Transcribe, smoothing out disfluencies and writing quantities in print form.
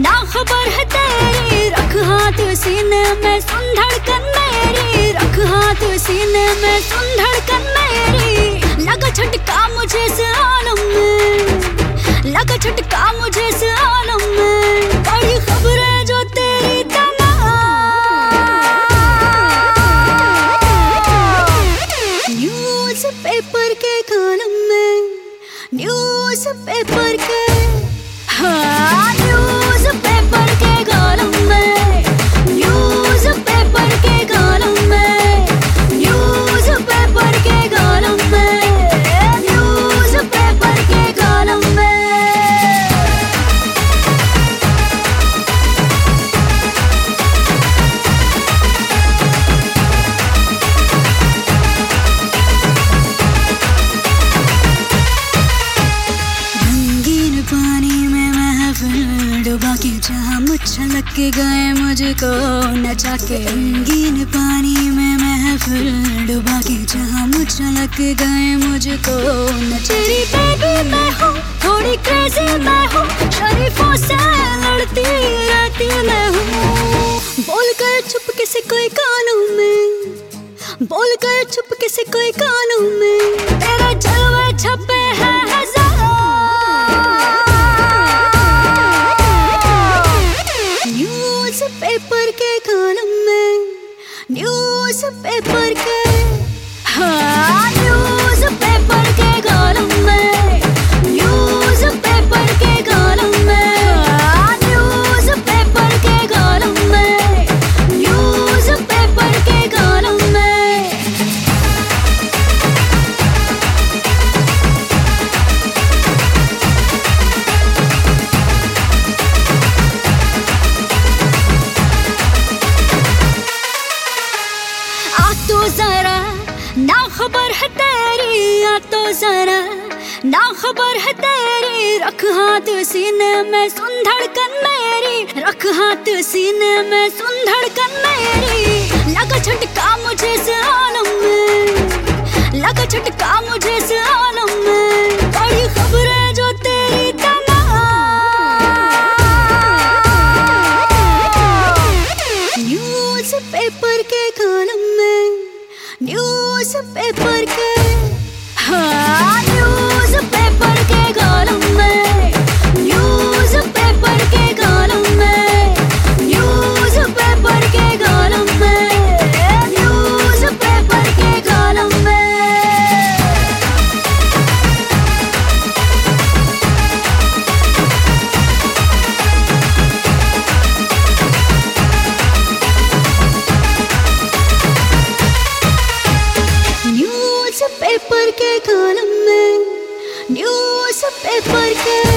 ना खबर है तेरी, रख हाथ सीने में सुन धड़कन मेरी, रख हाथ सीने में सुन धड़कन मेरी। लगा झटका मुझे इस आलम में, लगा झटका मुझे इस आलम में, बड़ी खबरें जो तेरी न्यूज़ पेपर के कॉलम में, न्यूज़ पेपर के, हाँ न्यूज़ पेपर के कॉलम में, न्यूज़ पेपर के कॉलम में, न्यूज़ पेपर के कॉलम में, न्यूज़ पेपर के कॉलम में। डुबा के जहाँ छलक के गए मुझको नचा के, रंगीन पानी में महफिल डुबा के जहाँ छलक के गए मुझको नचा। तेरी बेबी मैं हूँ, थोड़ी क्रेजी मैं हूँ, शरीफों से लड़ती रहती मैं हूँ। बोल कर चुपके से कोई कानों में, बोल कर चुपके से कोई कानों में, तेरे जलवे छपे हैं हज़ारों। न्यूज़ पेपर के कॉलम में, न्यूज़ पेपर के, हाँ न्यूज़ पेपर के कॉलम में, न्यूज़ पेपर के कॉलम में, हाँ न्यूज़ पेपर के कॉलम में, न्यूज़ पेपर के कॉलम में। तो जरा ना खबर है तेरी, आ तो जरा ना खबर है तेरी, रख हाथ सीने में सुन धड़कन मेरी, रख हाथ सीने में सुन धड़कन मेरी। लगा झटका मुझे इस आलम में, लगा झटका मुझे इस आलम में, बड़ी खबरें जो तेरी न्यूज़ पेपर के कॉलम में, न्यूज़ पेपर के, हाँ न्यूज़ पेपर के कॉलम में, न्यूज़ पेपर के कॉलम में, न्यूज़ पेपर के कॉलम में, न्यूज़ पेपर के कॉलम में। न्यूज़ पेपर के कॉलम में, न्यूज़ पेपर के